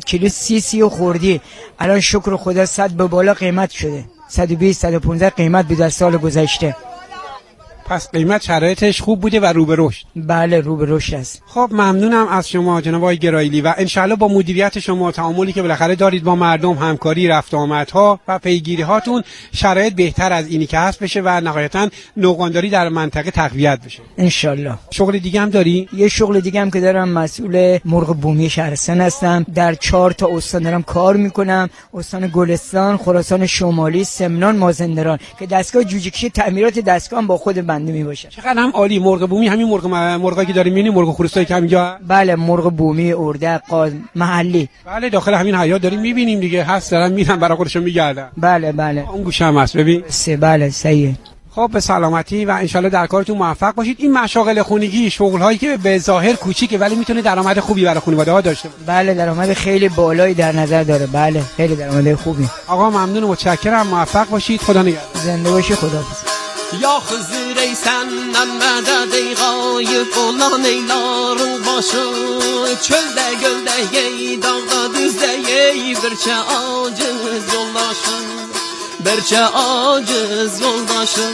کیلو 30 خوردی، الان شکر خدا 100 به بالا قیمت شده، 120 115 قیمت بود در سال گذشته. پس قیمت شرایطش خوب بوده و رو به رشد. بله رو به رشد است. خب ممنونم از شما جناب آقای گرایلی و انشالله با مدیریت شما، تعاملی که بالاخره دارید با مردم، همکاری، رفت آمدها و پیگیری هاتون، شرایط بهتر از اینی که هست بشه و نهایتا نوغانداری در منطقه تقویت بشه انشالله. شغل دیگه هم داری؟ یه شغل دیگه هم که دارم، مسئول مرغ بومی شهرستان هستم. در 4 تا استان دارم کار میکنم، استان گلستان، خراسان شمالی، سمنان، مازندران، که دستگاه جوجه‌کشی تعمیرات دستگاه با خود بنده میباشه. چقدر هم عالی. مرغ بومی همین مرغایی که داریم می‌بینیم، مرغ خروسایی که همینجا. بله مرغ بومی، اردک، قاز، محلی. بله داخل همین حیاط داریم می‌بینیم دیگه، هست دارن میرن برای خودشون میگردن. بله بله اون گوشه هم هست ببین. بله صحیح. خب به سلامتی و انشالله در کارتون موفق باشید. این مشاغل خونگی، شغل‌هایی که به ظاهر کوچیکه ولی میتونه درآمد خوبی برای خانواده‌ها داشته باشه. بله درآمد خیلی بالایی در نظر داره. بله خیلی درآمد خوبی. آقا ممنون و متشکرم، موفق باشید. خدا نگهدار. زنده باشی. خداحافظ. Ya Hızır ey senden medet ey gayip olan eyların başı, çölde gölde ey dağda düzde ey birçe aciz yoldaşım, birçe aciz yoldaşım,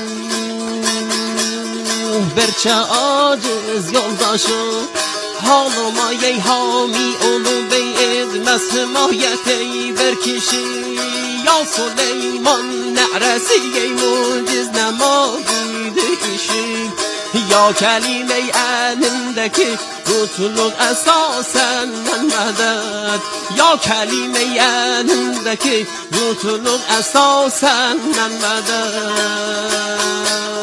birçe aciz yoldaşım. Halıma ey hami olu bey etmez himayet ey bir kişi. Ya Süleyman ne'resi ey muciz nemadide işi. Ya kelime-i elindeki mutluluk esasen medet. Ya kelime-i elindeki mutluluk esasen medet.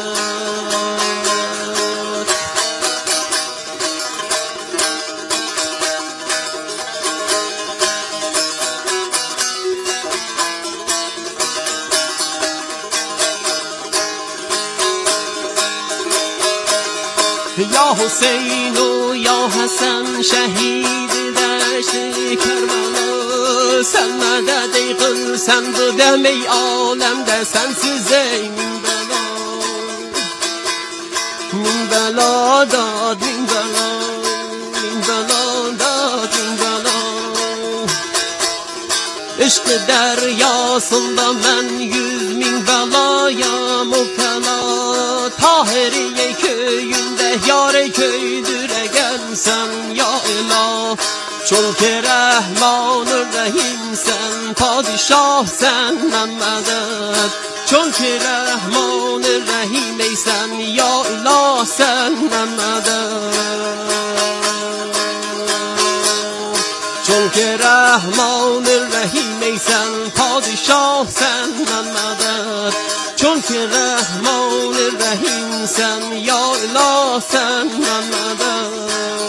Ya Hüseyin o ya Hasan şehid deşti Kerbela. Sen medet ey kıl sen bu dem-i alemde sensiz ey min bela. Min bela dad min bela, min bela dad min bela. İşk deryasında ben 100 bin belaya müptela. Tahiriye köyünde yar köydür egensen ya ilah. Çünkü Rahman-ı Rahim sen, padişah senden medet. Çünkü Rahman-ı Rahim ey sen, ya ilah senden medet. Çünkü Rahman-ı Rahim ey sen, padişah senden medet. Çünkü Rahman-ı Rahim sen, ya ilah senden medet.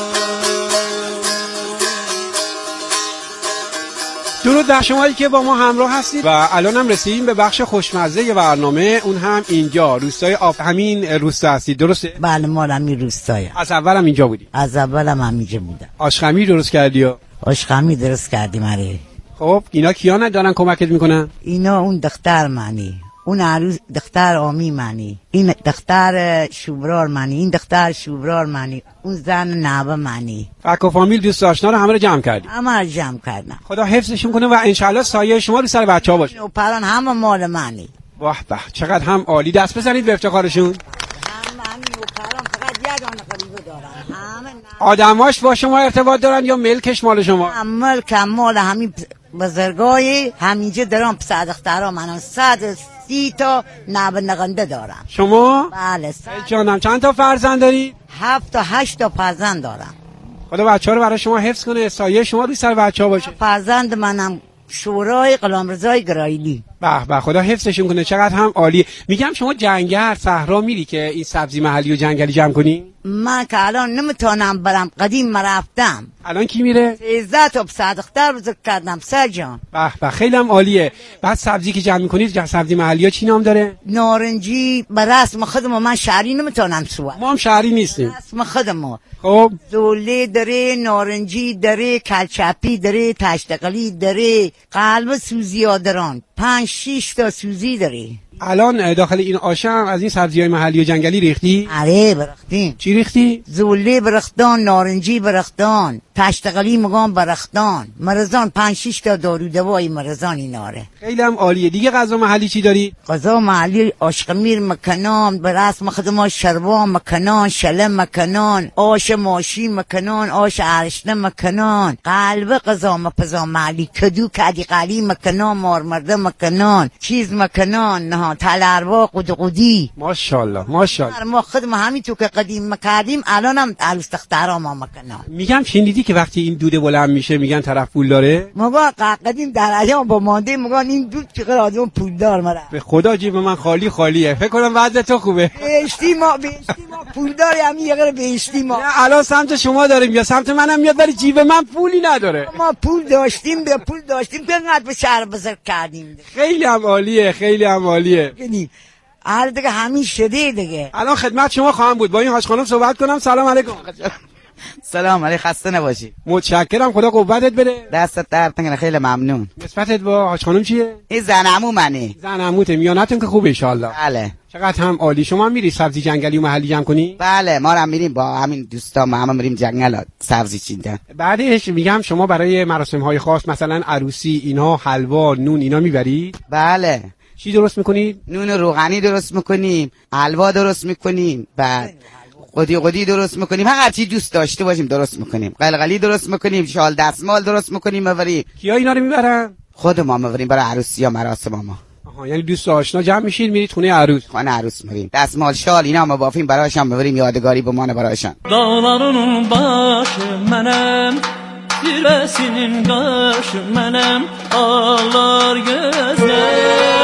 درود بر شمایی که با ما همراه هستید و الان هم رسیدیم به بخش خوشمزه برنامه، اون هم اینجا روستای همین روستا هستید درسته؟ بله ما همین روستایم. از اول هم اینجا بودی؟ از اول هم همینجا بودم. آشخمی درست کردی یا؟ آشخمی درست کردیم آره. خب اینا کیا ندارن کمکت میکنن؟ اینا اون دختر منی، اون عروس دختر آمی منی، این دختر شوبرار منی، این دختر شوبرار منی، اون زن نوه منی. فک و فامیل دوست آشنا رو همه رو جمع کردی؟ همه رو جمع کردم. خدا حفظشون کنه و انشالله سایه شما رو سر بچه‌ها باشه. و پران همه مال منی. واه به چقدر هم عالی، دست بزنید به افتخارشون. همین و پران فقط یه دانه غریبه دارن. همه آدماش با شما ارتباط دارن یا ملکش مال شما؟ ملک مال همین بزرگای همینجا دارم. پسر دخترها منم 130 تا نوانده دارم. شما؟ بله. جانم چند تا فرزند داری؟ 7 تا 8 تا فرزند دارم. خدا بچه‌ها رو برای شما حفظ کنه، سایه شما روی سر بچه‌ها باشه. فرزند منم شورای غلامرضا گرایلی. به خدا حفظشون کنه، چقدر هم عالی. میگم شما جنگل صحرا میری که این سبزی محلی و جنگلی جمع کنی؟ من که الان نمیتونم برم، قدیم من رفتم. الان کی میره؟ 13 تا پسر دختر بزرگ کردم سرجان. به خیلی هم عالیه. بعد سبزی که جمع میکنید سبزی محلی ها چی نام داره؟ نارنجی. به رسم خودم، من شهری نمیتونم سوال. ما هم شهری نیستیم. رسم خودم. خب زوله داره، نارنجی داره، کلچپی داره، تشتقلی داره، قلب سوزی ها دارن، 5-6 تا سوزی داره. الان داخل این آشه هم از این سبزی‌های محلی و جنگلی ریختی؟ آره برختیم. چی ریختی؟ زوله برختان، نارنجی برختان، تشتغلی مگان برختان مرزان 5-6 تا دارو دوای مرزان ایناره. خیلی هم عالیه. دیگه غذا محلی چی داری؟ غذا محلی آشقمیر مکنان، به رسم خدمات شربا مکنان، شله مکنان، آش ماشی مکنان، آش ارشنه مکنان، قلب غذا مپزا محلی، کدو کدی قلی مکنان، مارمرده مکنان، چیز مکنان، نه تلروا قدقدی. ماشاءالله ماشاءالله. ما خدم همین تو که قدیم مکردیم الانم عروس دخترا ما مکنان. میگم شنیدی که وقتی این دوده بلند میشه میگن طرف پول داره؟ مگا قدیم در ایام با مانده مگان این دود که آدم پولدار مره. به خدا جیب من خالی خالیه. فکر کنم وضع تو خوبه. بهشتی ما پولداری هم یه غیر بهشتی ما. الان سمت شما داریم یا سمت منم میاد ولی جیب من پولی نداره. ما پول داشتیم که انقدر به شهر بزرگ کردیم. خیلی هم عالیه خیلی هم عالیه. یعنی هر دیگه همین شده دیگه. الان خدمت شما خواهم بود. با این حاج خانم صحبت کنم. سلام علیکم. سلام علیکم. خسته نباشی. متشکرم. خدا قوتت بده. دستت درد نکنه. خیلی ممنون. نسبتت با حاج خانم چیه؟ این زن عمو منه. زن عموته. میانتون که خوبه ان شاء الله. بله. چقدر هم عالی. شما میری سبزی جنگلی و محلی جمع کنی؟ بله ما هم میریم با همین دوستا ما هم میریم جنگل سبزی چیندن. بعدش میگم شما برای مراسم های خاص مثلا عروسی اینا حلوا نون اینا میبرید؟ بله. چی درست میکنید؟ نون روغنی درست میکنیم، حلوا درست میکنیم، بعد قدی درست میکنیم، هر چی دوست داشته باشیم درست میکنیم. قلقلی درست میکنیم، شال دستمال درست میکنیم میبریم. کیا اینا رو میبرن؟ خود ما میبریم برای عروسی یا مراسم ما. آها یعنی دوست آشنا جمع میشید میرید خونه عروس. خونه عروس میریم. دستمال شال اینا ما بافیم براشون میبریم یادگاری بمانه براشون. Dağlarının başı mənim, zirvəsinin qaşı mənim, ağlar gözlər.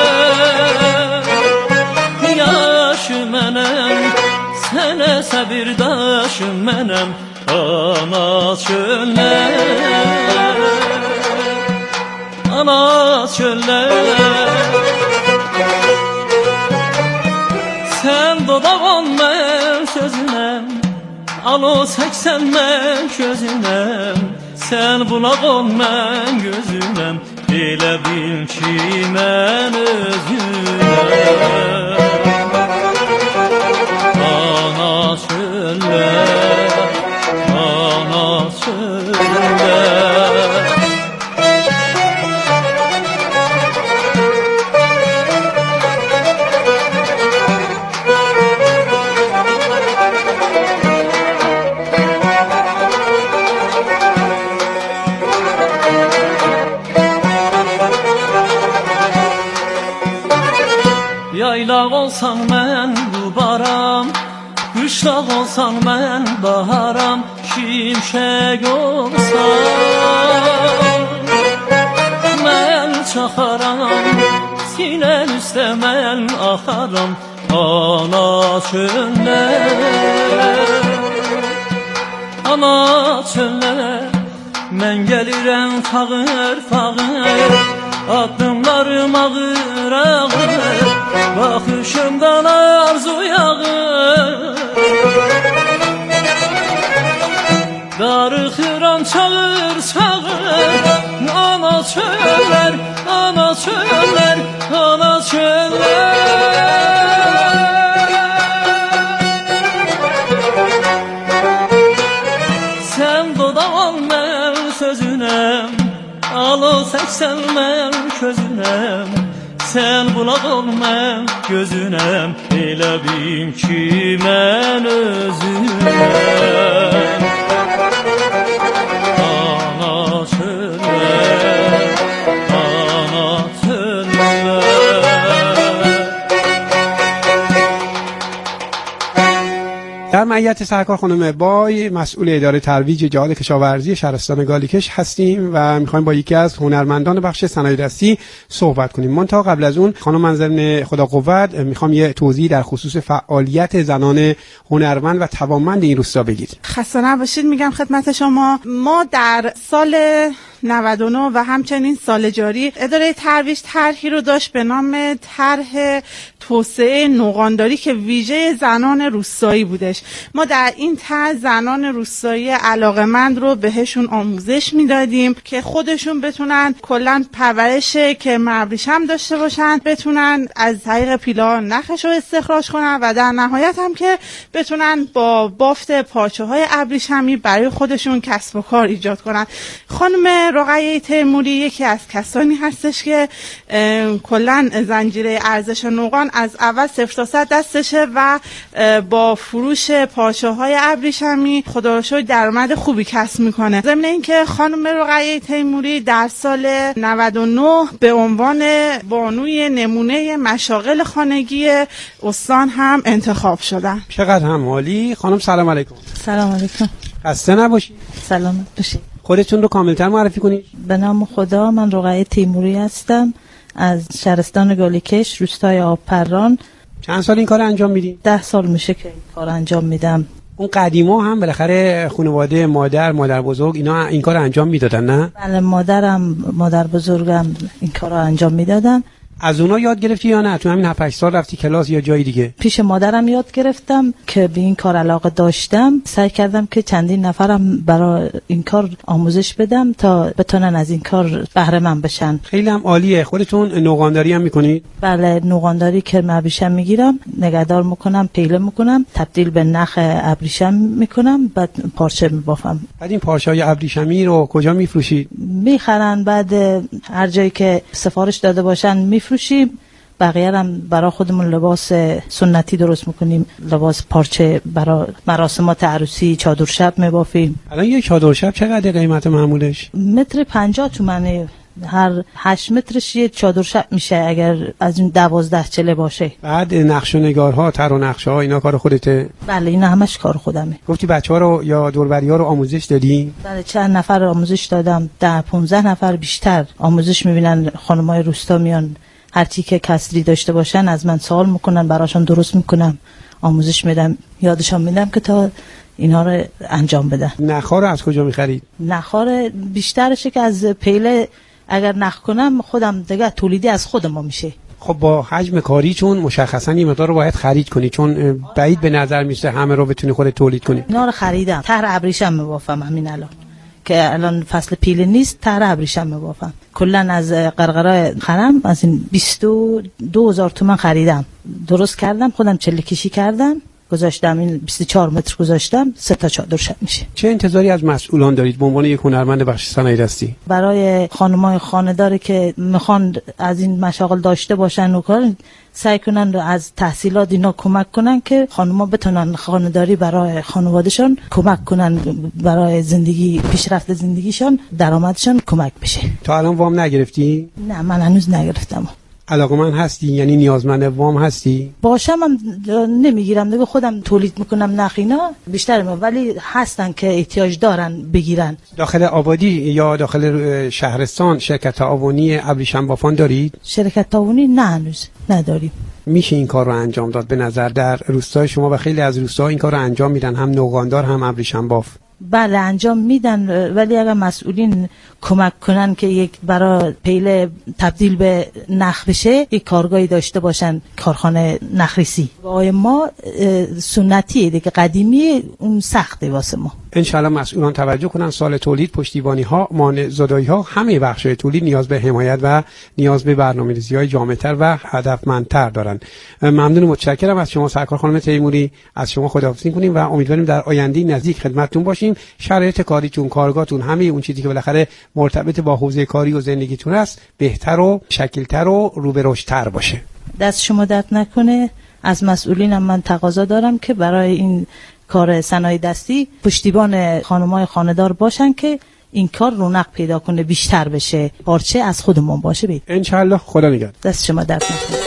Yaşı mənim, sənə səbirdaşı mənim, ana çöllər. Ana çöllər. Sen dodağın mən sözünəm, alo səksən mən közünəm, sen bulağın mən gözünəm, elə bil ki mən özünəm. Ana çöllər, ana çöllər. Yaylaq olsan mən qubaram, qışlaq olsan mən baharam, şimşək olsan mən çaxaram, sinən üstə mən axaram, ana çöllər, ana çöllər. Mən gəlirəm fağır fağır, addımlarım ağır ağır, baxışımdan arzu yağır. Darıxıram çağır çağır, ana çöllər, ana çöllər, ana çöllər. Sən dodağın mən sözünəm, alo səksən mən közünəm, sen bulağın mən gözünəm, elə bil ki mən özünəm. Ana çöllər, ana çöllər. در معیت سرکار خانم بای مسئول اداره ترویج جهاد کشاورزی شهرستان گالیکش هستیم و میخوایم با یکی از هنرمندان بخش صنایع دستی صحبت کنیم. منتها قبل از اون خانم من ضمن خدا قوت میخوام یه توضیح در خصوص فعالیت زنان هنرمند و توانمند این روستا بگید. خسته نباشید. میگم خدمت شما ما در سال 99 و همچنین سال جاری اداره ترویج طرحی رو داشت به نام طرح توسعه نوغانداری که ویژه زنان روستایی بودش. ما در این طرح زنان روستایی علاقه‌مند رو بهشون آموزش میدادیم که خودشون بتونن کلا پرورش که ابریشم داشته باشن، بتونن از طریق پیلا نخش رو استخراج کنن و در نهایت هم که بتونن با بافت پارچه‌های ابریشمی برای خودشون کسب و کار ایجاد کنن. خانم رقیه تیموری یکی از کسانی هستش که کلا زنجیره ارزش نوغان از اول 0 تا 100 دستشه و با فروش پارچه‌های ابریشمی خدا رو شکر درآمد خوبی کسب میکنه. ضمن اینکه خانم رقیه تیموری در سال 99 به عنوان بانوی نمونه مشاغل خانگی استان هم انتخاب شدن. چقدر هم عالی. خانم سلام علیکم. سلام علیکم. خسته نباشید. سلامت باشید. خودتون رو کاملتر معرفی کنید. به نام خدا، من رقیه تیموری هستم از شهرستان گالیکش، روستای آبپران. چند سال این کار انجام میدین؟ 10 سال میشه که این کار انجام میدم. اون قدیما هم بالاخره خانواده مادر بزرگ اینا این کار انجام میدادن نه؟ بله، مادر بزرگم این کار رو انجام میدادن. از اونا یاد گرفتی یا نه؟ تو همین 7-8 سال رفتی کلاس یا جای دیگه؟ پیش مادرم یاد گرفتم که به این کار علاقه داشتم. سعی کردم که چندین نفرم برای این کار آموزش بدم تا بتونن از این کار بهره مند بشن. خیلی هم عالیه. خودتون نوغانداری هم میکنید؟ بله، نوغانداری که ابریشم میگیرم، نگهدار میکنم، پیله میکنم، تبدیل به نخ ابریشم میکنم، بعد پارچه میبافم. بعد این پارچه‌های ابریشمی رو کجا میفروشید؟ میخرن، بعد هر جایی که سفارش داده باشن میفروشیم. بقیه هم برای خودمون لباس سنتی درست میکنیم، لباس پارچه برای مراسمات عروسی، چادر شب میبافیم. الان یک چادر شب چقدر قیمت معمولش؟ متر 50 تومنه. هر 8 مترش یه چادر شب میشه اگر از این 12 چله باشه. بعد نقش و نگارها، طرح و نقشه ها اینا کار خودته؟ بله، اینا همش کار خودمه. گفتی بچه‌ها رو یا دوربری‌ها رو آموزش دادی؟ بله، چند نفر آموزش دادم. 10-15 نفر بیشتر آموزش میبینن. خانمای روستا میان، هر چی که کسری داشته باشن از من سوال میکنن، براشون درست میکنم، آموزش میدم، یادشان میدم که تا اینا رو انجام بدن. نخا رو از کجا میخرید؟ نخا بیشترشه که از پیله اگر نخ کنم خودم دیگه تولیدی از خودم میشه. خب با حجم کاری چون مشخصا این مقدار رو باید خرید کنی، چون بعید به نظر میسه همه رو بتونی خودت تولید کنی. اینا رو خریدم. طرح ابریشم میبافم همین الان که الان فصل پیله نیست، طرح ابریشم میبافم. کلا از قرقرای خرم از این 22,000 تومان خریدم، درست کردم، خودم چله کشی کردم، گذاشتم این 24 متر گذاشتم، 3 تا چادر شب میشه. چه انتظاری از مسئولان دارید به عنوان یک هنرمند بخش صنایع دستی؟ برای خانمای خانه‌دار که میخوان از این مشاغل داشته باشن و کار، سعی کنن از تحصیلات اینا کمک کنن که خانم‌ها بتونن خانه‌داری برای خانواده‌شان کمک کنن، برای زندگی پیشرفت زندگیشان، درآمدشان کمک بشه. تا الان وام نگرفتی؟ نه، من هنوز نگرفتم. علاقه‌مند هستی؟ یعنی نیازمند وام هستی؟ باشم هم نمیگیرم دیگه، خودم تولید میکنم نخینا بیشتر ولی هستن که احتیاج دارن بگیرن. داخل آبادی یا داخل شهرستان شرکت تعاونی ابریشم بافان دارید؟ شرکت تعاونی نه، هنوز نداریم. میشه این کار رو انجام داد به نظر در روستای شما و خیلی از روستاها این کار رو انجام میدن، هم نوغاندار هم ابریشم باف؟ بله انجام میدن، ولی اگر مسئولین کمک کنن که یک برای پیله تبدیل به نخ بشه، یک کارگاهی داشته باشن، کارخانه نخریسی. وای ما سنتیه دیگه، قدیمی، اون سخته واسه ما. انشالله مسئولان توجه کنن. سال تولید، پشتیبانی ها، مانع زدایی ها، همه بخش‌های تولید نیاز به حمایت و نیاز به برنامه‌ریزی‌های جامع‌تر و هدفمندتر دارن. ممنون و متشکرم از شما سرکار خانم تیموری. از شما خداحافظی می‌کنیم و امیدواریم در آینده نزدیک خدمتتون باشیم. شرایط کاریتون، کارگاهتون، همه اون چیزی که بالاخره مرتبط با حوزه کاری و زندگیتون است بهتر و شکل‌تر و رو به رشدتر باشه. دست شما درد نکنه. از مسئولینم من تقاضا دارم که برای این کار صنایع دستی پشتیبان خانم‌های خانه‌دار باشن که این کار رونق پیدا کنه، بیشتر بشه، پارچه از خودمون باشه. بید ان شاء الله. خدا نگهدار. دست شما درد نکنه.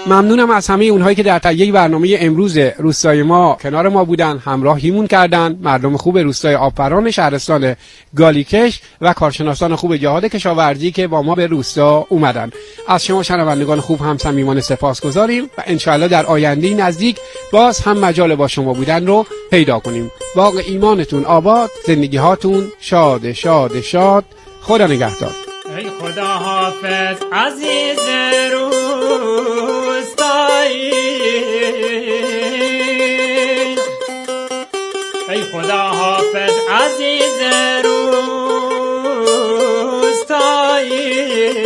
ممنونم از همه اونهایی که در تهیه برنامه امروز روستای ما کنار ما بودن، همراهیمون کردن. مردم خوب روستای آبپران شهرستان گالیکش و کارشناسان خوب جهاد کشاورزی که با ما به روستا اومدن. از شما شنوندگان خوب هم صمیمانه سپاسگزاریم و انشاءالله در آینده نزدیک باز هم مجال با شما بودن رو پیدا کنیم. باغ ایمانتون آباد، زندگی هاتون شاد شاد شاد. خدا نگهدار. ای خدا حافظ عزیز روستایی، ای خدا حافظ عزیز روستایی،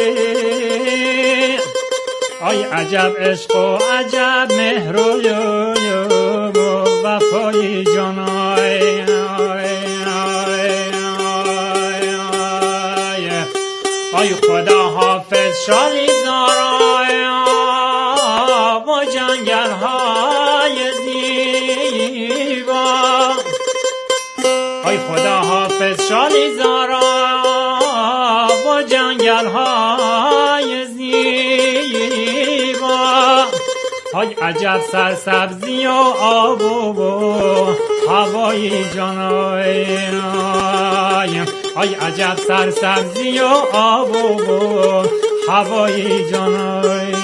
آی عجب عشق و عجب مهر و وفای جانای، آی خدا حافظ شالی زارای و جنگل های زیبا، آی خدا حافظ شالی زارا و جنگل های زیبا، آی عجب سرسبزی و آب و هوای جانای، آی عجب سرسبزی و آب و هوای جانای.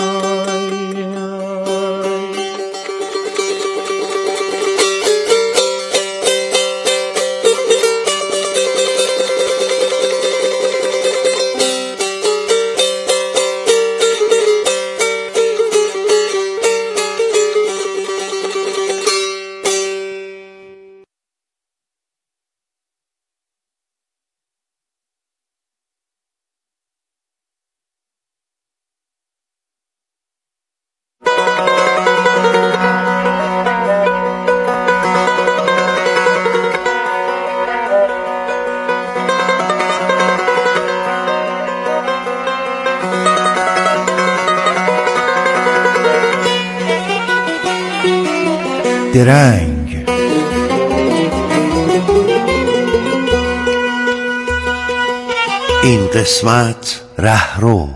درنگ این قسمت رهرو.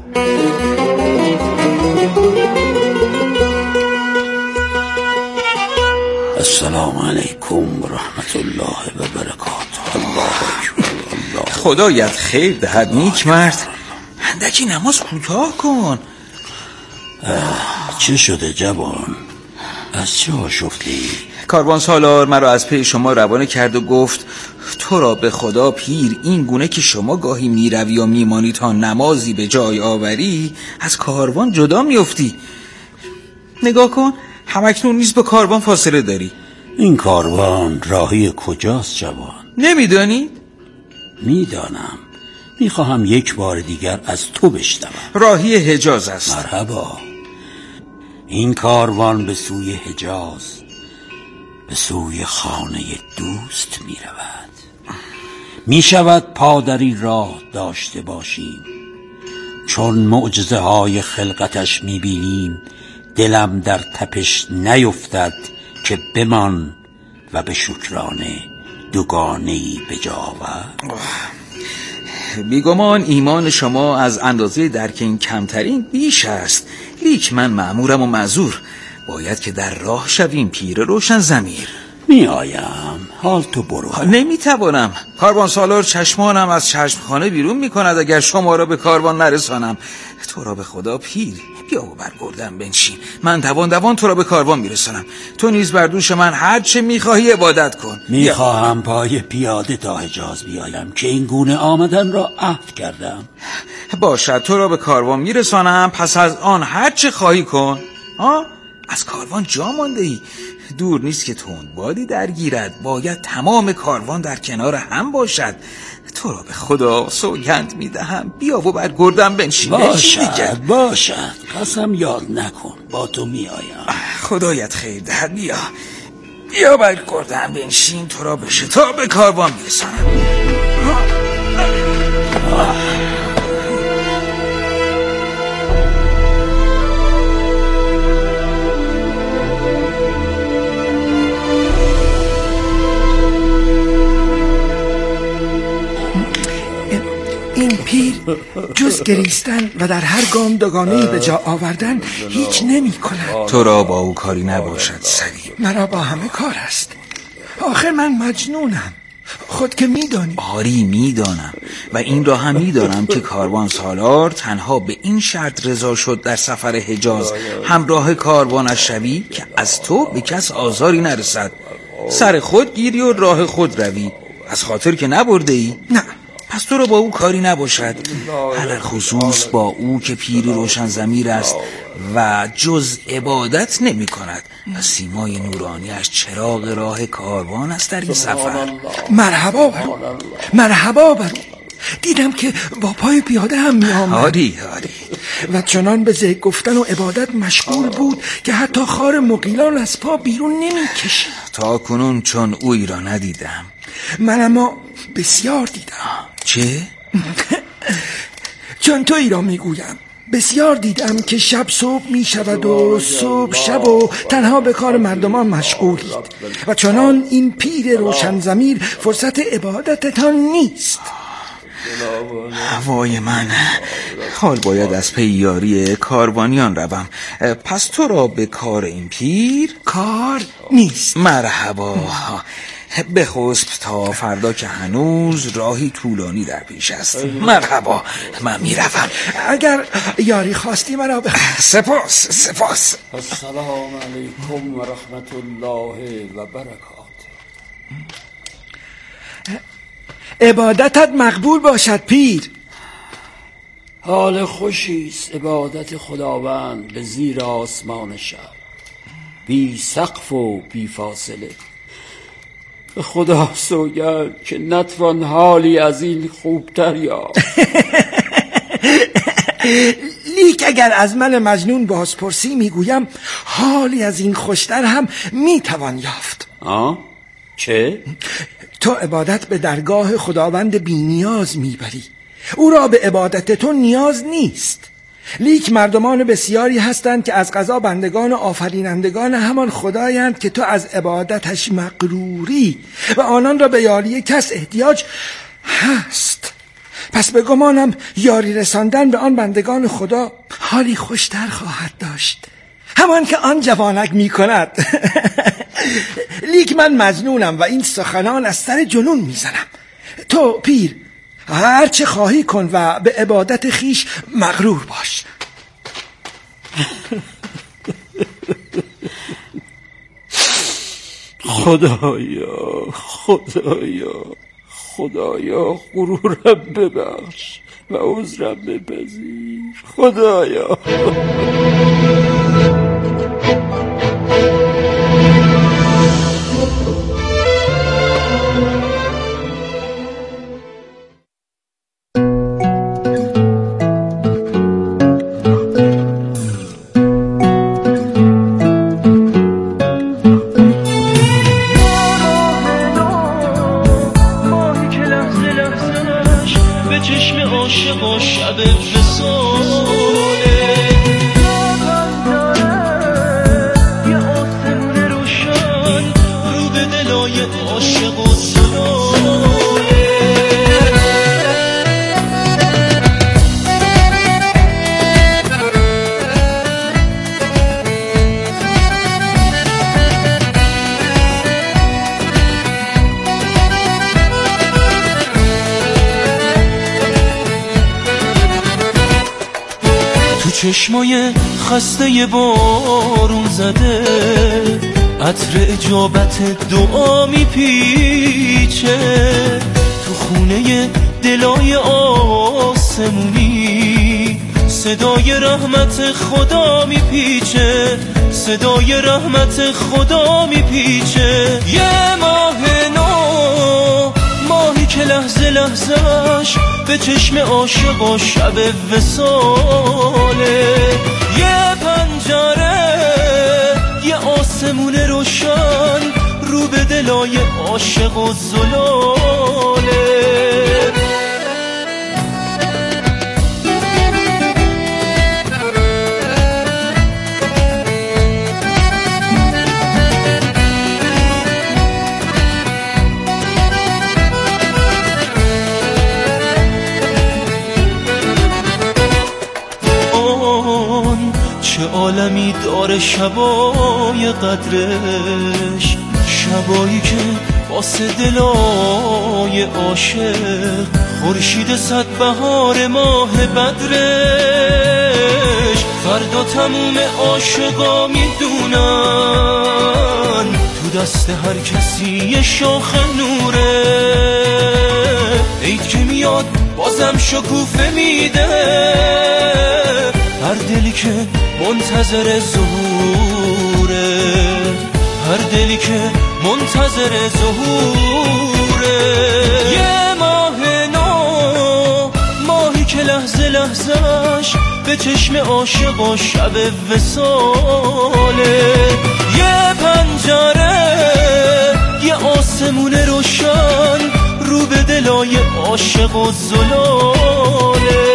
السلام علیکم و رحمت الله و برکاته. الله اکبر. خدایت خیر دهد نیک مرد، اندکی نماز کوتاه کن. چه شده جوان؟ از چه آشفتی؟ کاروان سالار مرا از پی شما روانه کرد و گفت تو را به خدا پیر، این گونه که شما گاهی میروی و میمانی تا نمازی به جای آوری، از کاروان جدا میفتی. نگاه کن، همکنون نیست به کاروان فاصله داری. این کاروان راهی کجاست جوان؟ نمیدانید؟ میدانم، میخواهم یک بار دیگر از تو بشنوم. راهی حجاز است. مرحبا. این کاروان به سوی حجاز، به سوی خانه دوست می رود. می شود پا در این راه داشته باشیم، چون معجزه های خلقتش می بینیم دلم در تپش نیفتد که بمان و به شکرانه دوگانه‌ای به جا آورد. بیگمان ایمان شما از اندازه درک این کمترین بیش است، لیک من مأمورم و معذور. باید که در راه شویم پیر روشن ضمیر. می آیم، حال تو برو. نمیتوانم، کاروان سالار چشمانم از چشمخانه بیرون میکند اگر شما را به کاروان نرسانم. تو را به خدا پیر، بیا و برگردم بنشین، من دوان تو را به کاروان میرسانم. تو نیز بر دوش من هر چه میخواهی عبادت کن. میخواهم پای پیاده تا حجاز بیایم که این گونه آمدن را عهد کردم. باشد، تو را به کاروان میرسانم، پس از آن هر چه خواهی کن. از کاروان جا مانده ای، دور نیست که تندبادی درگیرد، باید تمام کاروان در کنار هم باشد. تو را به خدا سوگند میدهم، بیا و بر گردم بنشین. باشد قسم یاد نکن، با تو میآیم. خدایت خیر دهد، بیا بر گردم بنشین، تو را به شتاب کاروان میرسانم. این پیر جز گریستن و در هر گام دوگانه‌ای به جا آوردن هیچ نمی کند. تو را با او کاری نباشد سلیم. مرا با همه کار است. آخر من مجنونم، خود که میدانی. آری میدانم و این را هم میدانم که کاروان سالار تنها به این شرط رضا شد در سفر حجاز همراه کاروانش شوی که از تو به کس آزاری نرسد. سر خود گیری و راه خود روی، از خاطر که نبرده ای؟ نه. پس تو را با او کاری نباشد، علل خصوص با او که پیری روشن ضمیر است و جز عبادت نمی کند و سیمای نورانیش چراغ راه کاروان است در این سفر. مرحبا برو، مرحبا برو. دیدم که با پای پیاده هم می آمد. آری و چنان به ذکر گفتن و عبادت مشغول بود که حتی خار مغیلان از پا بیرون نمی کشید. تا کنون چون اوی را ندیدم. من اما بسیار دیدم. چه؟ چون تویی را میگویم. بسیار دیدم که شب صبح می شود و صبح شب و تنها به کار مردمان مشغولید و چنان این پیر روشن ضمیر فرصت عبادتتان نیست. وای من، حال باید از پی یاری کاروانیان روم. پس تو را به کار این پیر کار نیست. مرحبا. بخسب تا فردا که هنوز راهی طولانی در پیش است. مرحبا، من میروم. اگر یاری خواستی مرا سپاس. السلام علیکم و رحمت الله و برکاته. عبادتت مقبول باشد پیر. حال خوشیست عبادت خداوند به زیر آسمان شب، بی سقف و بی فاصله. به خدا سوگند که نتوان حالی از این خوبتر یا لیک اگر از من مجنون بازپرسی میگویم حالی از این خوشتر هم میتوان یافت. چه؟ تو عبادت به درگاه خداوند بی نیاز میبری، او را به عبادت تو نیاز نیست. لیک مردمان بسیاری هستند که از قضا بندگان و آفرینندگان همان خدایند که تو از عبادتش مغروری و آنان را به یاری کس احتیاج هست. پس به گمانم یاری رساندن به آن بندگان خدا حالی خوشتر خواهد داشت، همان که آن جوانک می کند. لیک من مجنونم و این سخنان از سر جنون می زنم. تو پیر هر چه خواهی کن و به عبادت خیش مغرور باش. خدایا غرورم ببخش و عذرم بپذیر. خدایا چشمای خسته بارون زده عطر اجابت دعا میپیچه تو خونه دلای آسمونی، صدای رحمت خدا میپیچه، صدای رحمت خدا میپیچه. یه ماه نو، ماهی که لحظه لحظهش به چشم عاشقا شب وصاله. یه پنجره، یه آسمون روشن رو به دلای عاشق و زلاله. عالمی داره شبای قدرش، شبایی که واسه دلای عاشق خورشید صد بهار ماه بدرش. فردا تموم عاشقا میدونن تو دست هر کسی یه شاخ نوره. عید که میاد بازم شکوفه میده هر دلی که منتظر ظهوره، هر دلی که منتظر ظهوره. یه ماه نو، ماهی که لحظه لحظهش به چشم عاشقا شب وصاله. یه پنجره، یه آسمون روشن رو به دلای عاشق و زلاله.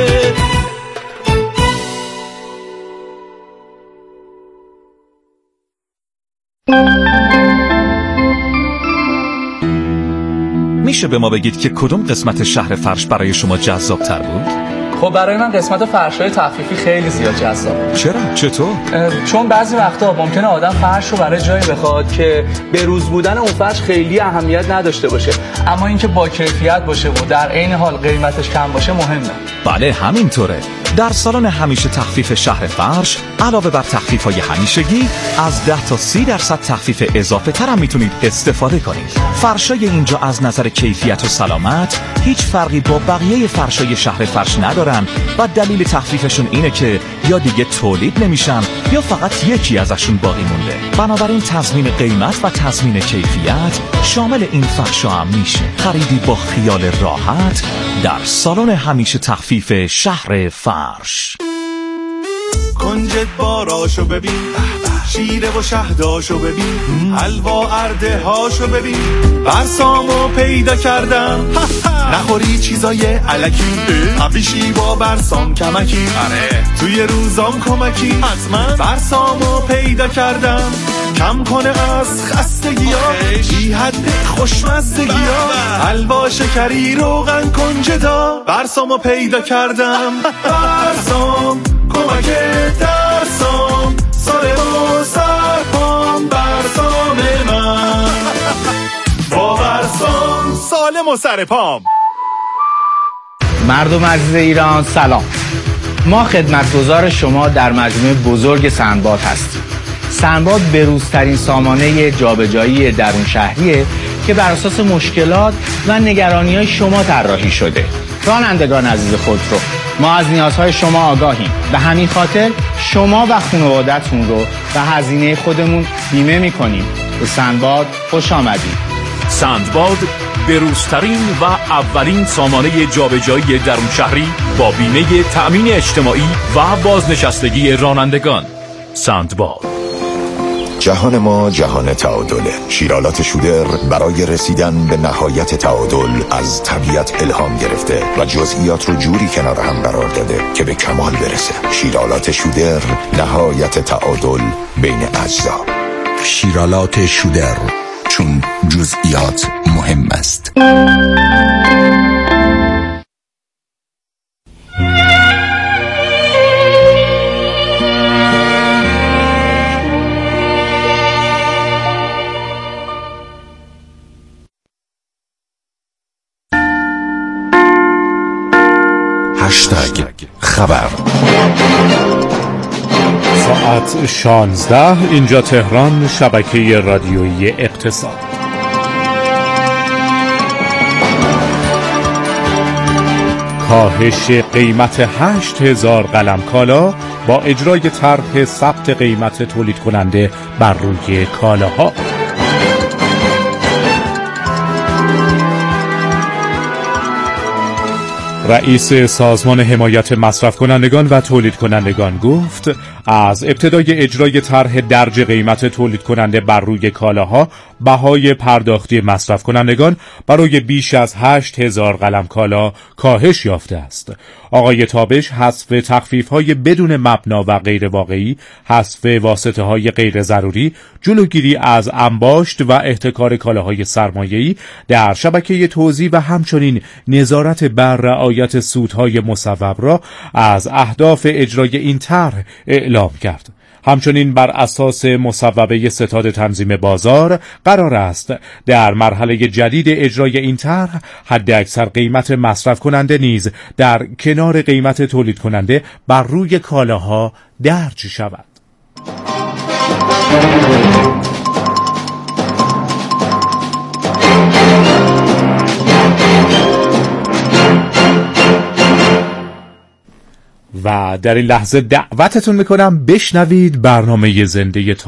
میشه به ما بگید که کدوم قسمت شهر فرش برای شما جذاب تر بود؟ خب برای من قسمت فرش‌های تخفیفی خیلی زیاد جذابه. چرا؟ چطور؟ چون بعضی وقتا ممکنه آدم فرش رو برای جایی بخواد که به روز بودن اون فرش خیلی اهمیت نداشته باشه، اما اینکه با کیفیت باشه و در عین حال قیمتش کم باشه مهمه. بله همینطوره. در سالن همیشه تخفیف شهر فرش علاوه بر تخفیف‌های همیشگی از 10 تا 30% تخفیف اضافه تر هم میتونید استفاده کنید. فرشای اینجا از نظر کیفیت و سلامت هیچ فرقی با بقیه فرشای شهر فرش ندارن و دلیل تخفیفشون اینه که یا دیگه تولید نمیشن یا فقط یکی ازشون باقی مونده. بنابراین تضمین قیمت و تضمین کیفیت شامل این فرشا هم میشه. خریدی با خیال راحت در سالن همیشه تخفیف شهر فرش. کنجد باراشو ببین، شیره و شهداشو ببین، حلوا ارده هاشو ببین، برسامو پیدا کردم. نخوری چیزای علکی، قبیشی با برسام کمکی، توی روزام کمکی. حتما برسامو پیدا کردم، کم کنه از خستگی ها، بی حد خوشمزدگی ها، حلوا شکری روغن کنجدا. برسامو پیدا کردم، برسام کمک ترسام، سال و سرپام برسام من، با برسام سالم و سرپام. مردم عزیز ایران سلام، ما خدمتگزار شما در مجموعه بزرگ سندباد هستیم. سندباد بروزترین سامانه جابجایی درون شهریه که بر اساس مشکلات و نگرانی‌های شما طراحی شده. رانندگان عزیز خودرو، ما از نیازهای شما آگاهیم، به همین خاطر شما و خانواده‌تون رو به هزینه خودمون بیمه می‌کنیم. به سندباد خوش آمدید. سندباد بروزترین و اولین سامانه جابجایی درون شهری با بیمه تأمین اجتماعی و بازنشستگی رانندگان. سندباد. جهان ما جهان تعادله. شیرالات شودر برای رسیدن به نهایت تعادل از طبیعت الهام گرفته و جزئیات رو جوری کنار هم قرار داده که به کمال برسه. شیرالات شودر، نهایت تعادل بین اجزا. شیرالات شودر، چون جزئیات مهم است. خبر. ساعت 16 اینجا تهران، شبکه رادیویی اقتصاد. کاهش قیمت 8000 قلم کالا با اجرای طرح ثبت قیمت تولید کننده بر روی کالاها. رئیس سازمان حمایت مصرف کنندگان و تولید کنندگان گفت از ابتدای اجرای طرح درج قیمت تولید کننده بر روی کالاها بهای پرداختی مصرف کنندگان برای بیش از 8000 قلم کالا کاهش یافته است. آقای تابش حذف تخفیف‌های بدون مبنا و غیر واقعی، حذف واسطه‌های غیر ضروری، جلوگیری از انباشت و احتکار کالاهای سرمایه‌ای در شبکه توزیع و همچنین نظارت بر رعایت سودهای مصوب را از اهداف اجرای این طرح اعلام اعلام کرد. همچنین بر اساس مصوبه ستاد تنظیم بازار قرار است در مرحله جدید اجرای این طرح حداکثر قیمت مصرف کننده نیز در کنار قیمت تولید کننده بر روی کالاها درج شود. و در این لحظه دعوتتون میکنم بشنوید برنامه زنده